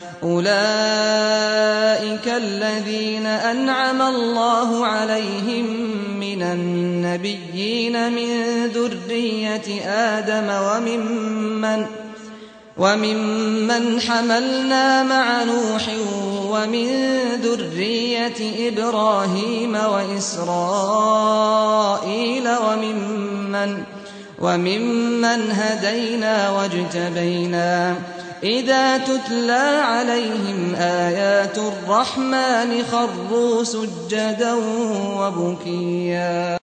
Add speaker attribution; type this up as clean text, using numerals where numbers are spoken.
Speaker 1: أولئك الذين أنعم الله عليهم من النبيين من ذرية آدم وممن حملنا مع نوح ومن ذرية إبراهيم وإسرائيل وممن هدينا واجتبينا إذا تتلى عليهم آيات الرحمن خروا سجدا وبكيا